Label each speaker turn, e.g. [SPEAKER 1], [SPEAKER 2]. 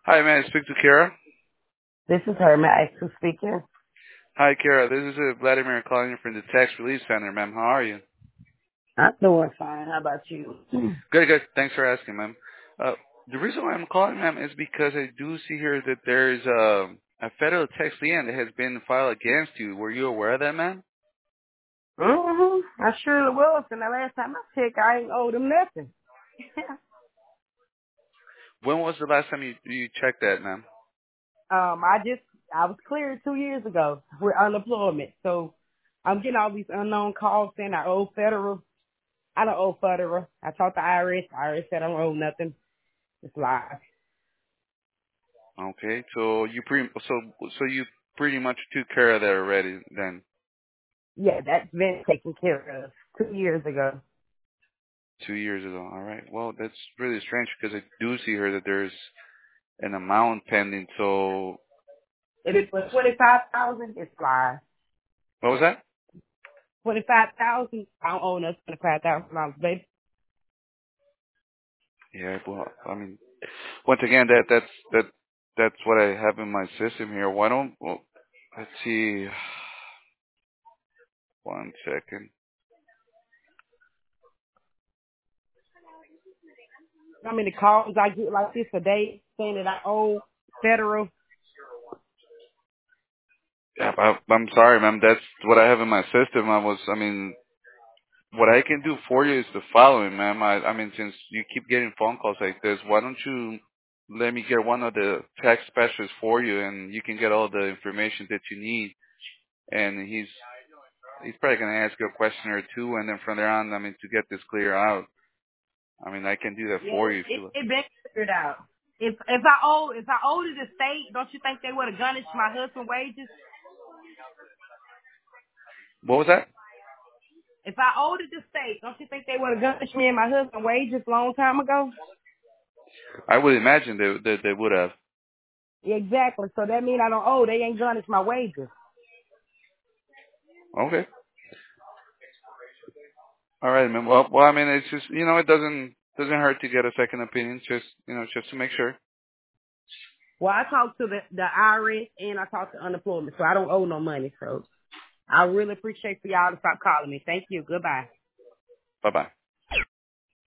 [SPEAKER 1] Hi, may I speak to Kara?
[SPEAKER 2] This is her. May I ask who's speaking?
[SPEAKER 1] Hi, Kara. This is Vladimir calling you from the Tax Relief Center, ma'am. How are you?
[SPEAKER 2] I'm doing fine. How about you?
[SPEAKER 1] Good, good. Thanks for asking, ma'am. Uh, the reason why I'm calling, ma'am, is because I do see here that there's a federal tax lien that has been filed against you. Were you aware of that, ma'am?
[SPEAKER 2] I surely was. And the last time I checked, I ain't owed them nothing.
[SPEAKER 1] When was the last time you checked that, ma'am?
[SPEAKER 2] I was cleared 2 years ago with unemployment. So I'm getting all these unknown calls saying I owe federal. I don't owe federal. I talked to IRS. IRS said I don't owe nothing. It's lies.
[SPEAKER 1] Okay, so you pretty much took care of that already then.
[SPEAKER 2] Yeah, that's been taken care of 2 years ago.
[SPEAKER 1] 2 years ago. All right. Well, that's really strange because I do see here that there's an amount pending. So
[SPEAKER 2] If it was 25,000, it's lies.
[SPEAKER 1] what was that?
[SPEAKER 2] 25,000, I don't owe nothing. $25,000, baby.
[SPEAKER 1] Yeah, well, I mean, once again, that's what I have in my system here. Why don't well, let's see, 1 second.
[SPEAKER 2] How many calls I get like this a day saying that I owe federal?
[SPEAKER 1] Yeah, I'm sorry, ma'am. That's what I have in my system. I mean, what I can do for you is the following, ma'am. I mean, since you keep getting phone calls like this, why don't you let me get one of the tax specialists for you, and you can get all the information that you need. And he's probably gonna ask you a question or two, and then from there on, I mean, to get this clear out. I mean, I can do that
[SPEAKER 2] Yeah,
[SPEAKER 1] for you if you.
[SPEAKER 2] it been figured out. If I owed the state, don't you think they would have garnished my husband's wages?
[SPEAKER 1] What was that?
[SPEAKER 2] If I owed the state, don't you think they would have garnished me and my husband's wages a long time ago?
[SPEAKER 1] I would imagine they would have.
[SPEAKER 2] Yeah, exactly. So that means I don't owe. They ain't garnished my wages.
[SPEAKER 1] Okay. All right, man. Well, I mean, it's just it doesn't hurt to get a second opinion, just to make sure.
[SPEAKER 2] Well, I talked to the IRS and I talked to unemployment, so I don't owe no money. So I really appreciate for y'all to stop calling me. Thank you. Goodbye.
[SPEAKER 1] Bye bye.